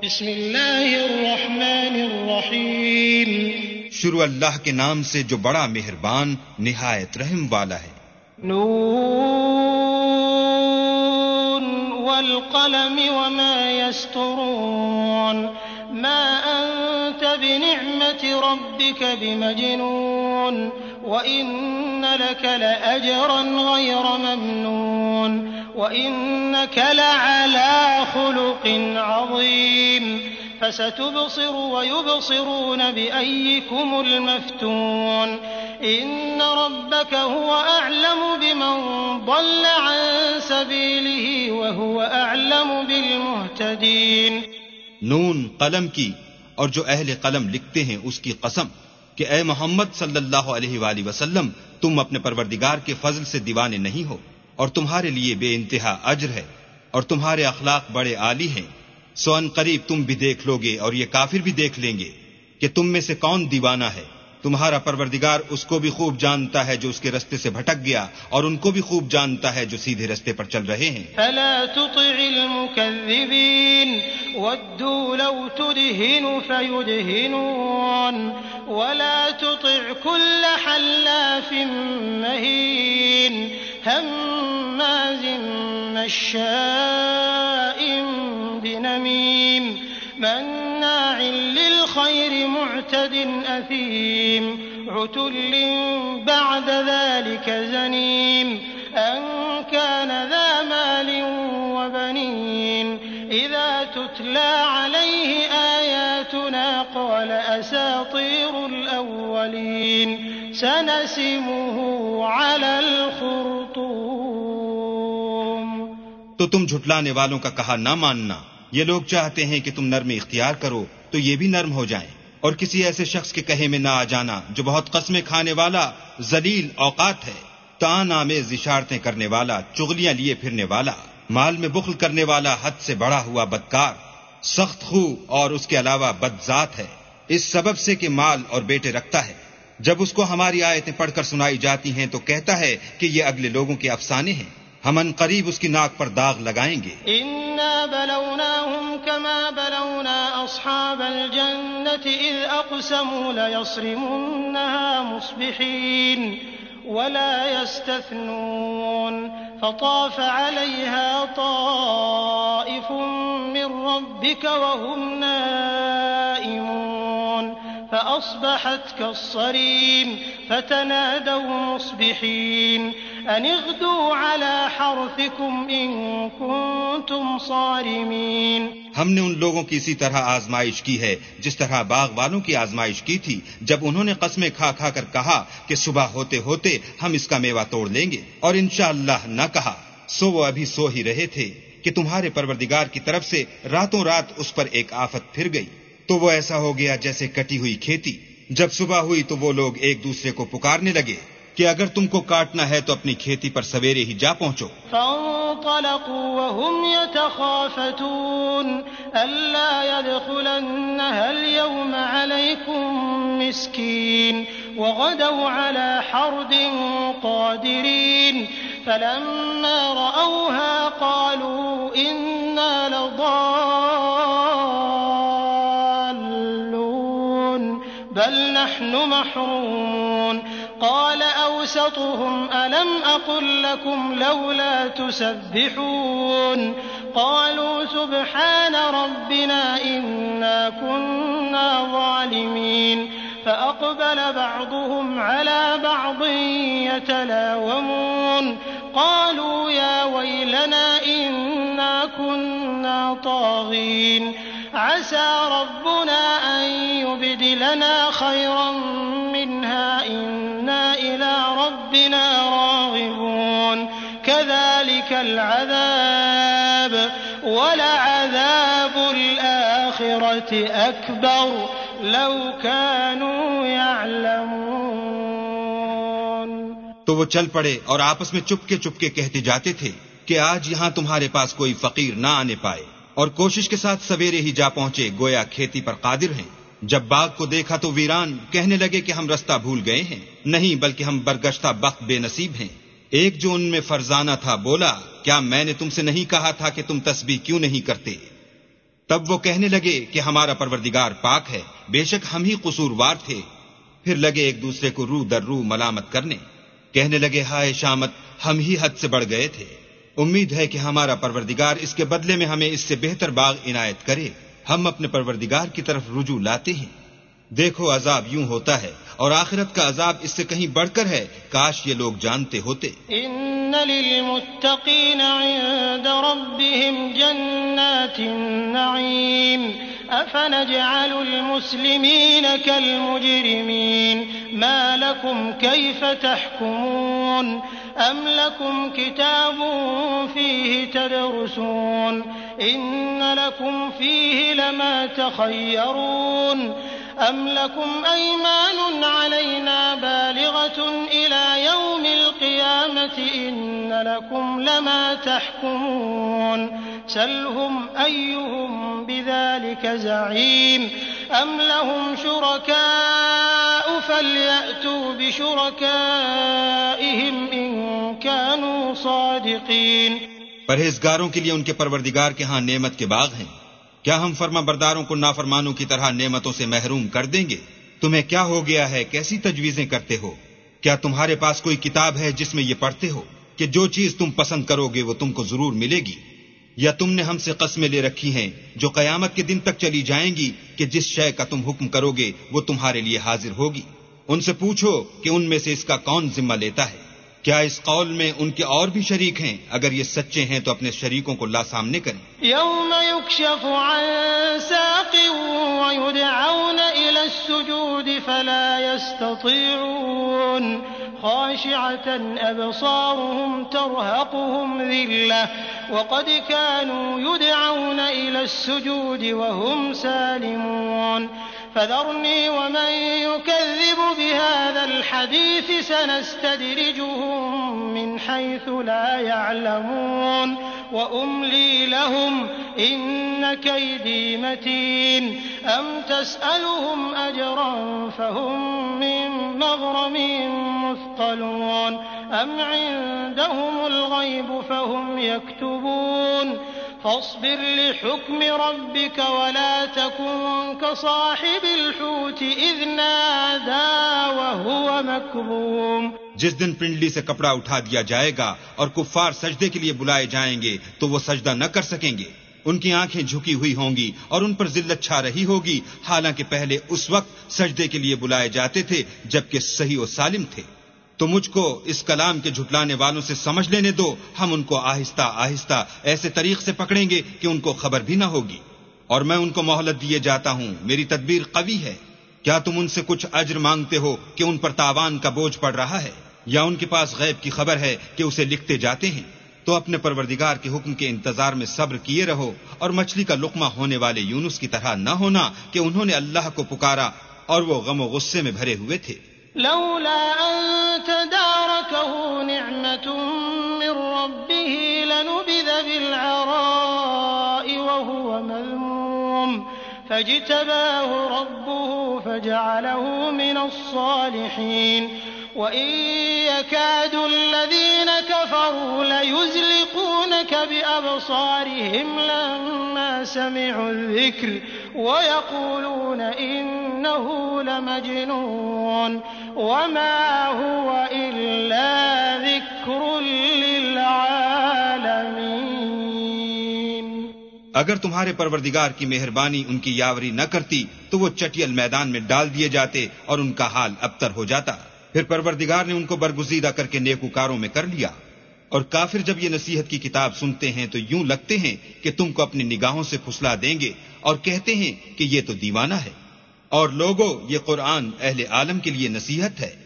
बिस्मिल्लाहिर्रहमानिर्रहीम। शुरू अल्लाह के नाम से जो बड़ा मेहरबान निहायत रहम वाला है। नून वल क़लम वमा यस्तुरून मा अंत बिनिअमति रब्बिक बिमजनून व इन्न लक लअजरन गैर ममनून व इन्नक लअला खुलुक़िन अज़ीम फसतुबसिरु व युबसिरून बिअय्यिकुमुल मफ्तून इन्न रब्बक हुव अअलमु बिमन ضل عن सबीलिहि व हुव अअलमु बिलमुहतदीन। नून कलम की और जो अहले कलम लिखते हैं उसकी कसम कि ए मोहम्मद सल्लल्लाहु अलैहि वसल्लम, तुम अपने परवरदिगार के फजल से दीवाने नहीं हो और तुम्हारे लिए बेइंतहा अज्र है और तुम्हारे अखलाक बड़े आली हैं। सो अन करीब तुम भी देख लोगे और ये काफिर भी देख लेंगे कि तुम में से कौन दीवाना है। तुम्हारा परवरदिगार उसको भी खूब जानता है जो उसके रास्ते से भटक गया और उनको भी खूब जानता है जो सीधे रास्ते पर चल रहे हैं। फला तुतिइल मुकज़्ज़िबीन वद्दू लौ तुदहिनु फयुदहिनून वला तुतिअ कुल्ल हल्लाफिन महीन हम्माज़िन मश्शाइन बिनमीम मन्नाइल लिलखैर मुअतदिन असीम उतुल्लिन बअद ज़ालिक ज़नीम अन कान ज़ा मालिन व बनीन इज़ा तुतला अलैहि आयातुना क़ाल असातीरुल अव्वलीन सनसिमुहु अलल खुर्तूम। तो तुम झुटलाने वालों का कहा ना मानना। ये लोग चाहते हैं कि तुम नरमी इख्तियार करो तो ये भी नर्म हो जाएं, और किसी ऐसे शख्स के कहे में ना आ जाना जो बहुत कस्में खाने वाला, जलील औकात है, तान आमेज इशारतें करने वाला, चुगलियां लिए फिरने वाला, माल में बुख्ल करने वाला, हद से बढ़ा हुआ बदकार, सख्त खू और उसके अलावा बदजात है, इस सबब से कि माल और बेटे रखता है। जब उसको हमारी आयतें पढ़कर सुनाई जाती हैं तो कहता है कि ये अगले लोगों के अफसाने हैं। हम अन करीब उसकी नाक पर दाग लगाएंगे। इन्ना बलौनाहुम कमा बलौना अस्हाबल जन्नति इज़ अक़समू लयस्रिमुन्नहा मुस्बिहीन वला यस्तथनून फताफ़ अलैहा ताइफुम मिर रब्बिक वहुम नाइमून فأصبحت كالصريم فتنادوا مصبحين أن اغدوا على حرثكم إن كنتم صارمين। हमने उन लोगों की इसी तरह आजमाइश की है जिस तरह बाग वालों की आजमाइश की थी, जब उन्होंने कस्में खा खा कर कहा कि सुबह होते होते हम इसका मेवा तोड़ लेंगे, और इंशाअल्लाह न कहा। सो वो अभी सो ही रहे थे कि तुम्हारे परवरदिगार की तरफ से रातों रात उस पर एक आफत फिर गई, तो वो ऐसा हो गया जैसे कटी हुई खेती। जब सुबह हुई तो वो लोग एक दूसरे को पुकारने लगे कि अगर तुमको काटना है तो अपनी खेती पर सवेरे ही जा पहुंचो। फंतलक़ू वहुम यतखाफ़तून अल्ला यदखुलन्नहा अल-यौम अलैकुम मिस्कीन वग़दव अला हर्दिन क़ादिरीन फलम्मा रअवहा क़ालू इन्ना लضالون बल नहनु महरूमून قال أوسطهم ألم أقل لكم لولا تسبحون قالوا سبحان ربنا إنا كنا ظالمين فأقبل بعضهم على بعض يتلاومون قالوا يا ويلنا إنا كنا طاغين عسى ربنا أن يبدلنا خيرا منها إنا إلى ربنا راغبون كذلك العذاب ولعذاب الآخرة أكبر لو كانوا يعلمون। तो वो चल पड़े और आपस में चुपके चुपके कहते जाते थे कि आज यहाँ तुम्हारे पास कोई फकीर ना आने पाए, और कोशिश के साथ सवेरे ही जा पहुंचे गोया खेती पर कादिर हैं। जब बाग को देखा तो वीरान कहने लगे कि हम रास्ता भूल गए हैं, नहीं बल्कि हम बरगश्ता बख्त बेनसीब हैं। एक जो उनमें फरजाना था बोला, क्या मैंने तुमसे नहीं कहा था कि तुम तस्बीह क्यों नहीं करते? तब वो कहने लगे कि हमारा परवरदिगार पाक है, बेशक हम ही कसूरवार थे। फिर लगे एक दूसरे को रू दर रू मलामत करने, कहने लगे हाय शामत, हम ही हद से बढ़ गए थे। उम्मीद है कि हमारा परवरदिगार इसके बदले में हमें इससे बेहतर बाग इनायत करे। हम अपने परवरदिगार की तरफ रुजू लाते हैं। देखो अजाब यूं होता है और आखिरत का अजाब इससे कहीं बढ़कर है। काश ये लोग जानते होते। इन्न लिलमुत्तकीन इंद रब्बिहिम जन्नातिन नईम अफनजअलुल मुस्लिमीन कल मुजरिमीन मा लकुम कैफ तहकुमून अम लकुम किताबुन फीहि तदरुसून इन्न लकुम फीहि लमा तखय्यरून अम लकुम अयमानुन अलैना बालिगतुन इला यौमिल क़ियामति इन्न लकुम लमा तहकुमून सलहुम अय्युहुम बिज़ालिका ज़ईम अम लहुम शुरकाउ फलयअतू बिशुरकाइहिम इन कानू सादिक़ीन। परहेजगारों के लिए उनके परवरदिगार के यहाँ नेमत के बाग हैं। क्या हम फर्मा बरदारों को नाफरमानों की तरह नेमतों से महरूम कर देंगे? तुम्हें क्या हो गया है? कैसी तजवीजें करते हो? क्या तुम्हारे पास कोई किताब है जिसमें ये पढ़ते हो कि जो चीज तुम पसंद करोगे वो तुमको जरूर मिलेगी? या तुमने हमसे कस्में ले रखी हैं जो कयामत के दिन तक चली जाएंगी कि जिस शय का तुम हुक्म करोगे वो तुम्हारे लिए हाजिर होगी? उनसे पूछो कि उनमें से इसका कौन जिम्मा लेता है। क्या इस कौल में उनके और भी शरीक हैं? अगर ये सच्चे हैं तो अपने शरीकों को ला सामने करें। यौम युक्शफु अन साक़िन व युदअऊन इला अस्सुजूद फला यस्ततीऊन खाशिअतन अबसारुहुम तरहक़ुहुम ज़िल्लह व क़द कानू युदअऊन इला अस्सुजूद व हुम सालिमून फज़रनी व मन युकज़्ज़िबु बिहाज़ल हदीस सनस्तदरिजुहुम मिन हैसु ला यअलमून व उम्ली लहुम इन्न कैदी मतीन अम तसअलुहुम अजरन फहुम मिन मग़रमिन मुस्क़लून अम इंदहुमुल ग़ैब फहुम यक्तुबून फस्बिर लिहुक्मि रब्बिक वला तकुन कसाहिबिल हूत इज़ नादा वहुव मकज़ूम। जिस दिन पिंडली से कपड़ा उठा दिया जाएगा और कुफ्फार सजदे के लिए बुलाए जाएंगे तो वो सजदा न कर सकेंगे। उनकी आंखें झुकी हुई होंगी और उन पर जिल्लत छा रही होगी, हालांकि पहले उस वक्त सजदे के लिए बुलाए जाते थे जबकि सही और सालिम थे। तो मुझको इस कलाम के झुटलाने वालों से समझ लेने दो। हम उनको आहिस्ता आहिस्ता ऐसे तरीक से पकड़ेंगे कि उनको खबर भी ना होगी, और मैं उनको मोहलत दिए जाता हूँ। मेरी तदबीर कवी है। क्या तुम उनसे कुछ अज्र मांगते हो कि उन पर तावान का बोझ पड़ रहा है, या उनके पास गैब की खबर है कि उसे लिखते जाते हैं? तो अपने परवरदिगार के हुक्म के इंतजार में सब्र किए रहो, और मछली का लुकमा होने वाले यूनुस की तरह न होना कि उन्होंने अल्लाह को पुकारा और वो गम और गुस्से में भरे हुए थे। लौला अन तदारकहु निअमतुम मिर रब्बिही लनुबिज़ बिलअराइ वहुव मज़मूम फज्तबाहु रब्बुहु फजअलहु मिनस्सालिहीन वइन यकादु الذين كفروا ليزلقونك بأبصارهم لما سمعوا الذكر ويقولون إنه لمجنون وما هو إلا ذكر للعالمين। अगर तुम्हारे परवरदिगार की मेहरबानी उनकी यावरी न करती तो वो चटियल मैदान में डाल दिए जाते और उनका हाल अबतर हो जाता। फिर परवरदिगार ने उनको बरगुज़ीदा करके नेकूकारों में कर लिया। और काफिर जब ये नसीहत की किताब सुनते हैं तो यूं लगते हैं कि तुमको अपनी निगाहों से फुसला देंगे, और कहते हैं कि ये तो दीवाना है। और लोगों, ये कुरान अहले आलम के लिए नसीहत है।